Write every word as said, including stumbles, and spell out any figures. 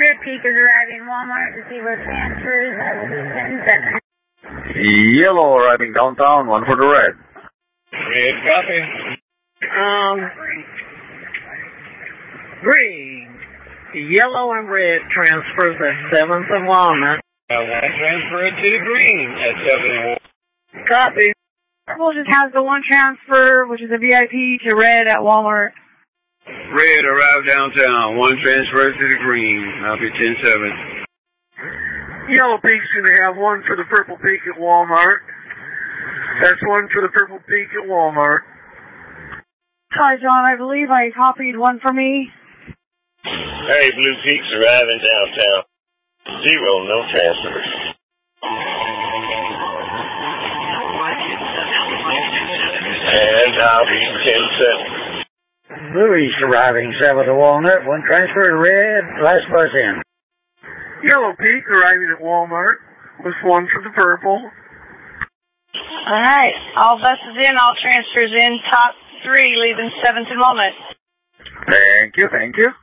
Red Peak is arriving Walmart. Zero transfers. I will be ten seven. Yellow arriving downtown, one for the red. Red copy. Um, green. Yellow and red transfers at seventh and Walnut. I want to transfer it to the green at seventh and Walnut. Copy. Purple just has the one transfer, which is a V I P, to red at Walmart. Red arrived downtown. One transfer to the green. I'll be ten seven. Yellow Peak's going to have one for the Purple Peak at Walmart. That's one for the Purple Peak at Walmart. Hi, John. I believe I copied one for me. Hey, Blue Peaks arriving downtown. Zero, no transfers. And I'll be ten seven. Bluey's arriving seven to Walnut. One transfer to red. Last bus in. Yellow Peak arriving at Walmart with one for the Purple. All right. All buses in, all transfers in. Top three leaving seventh and Walnut. Thank you, thank you.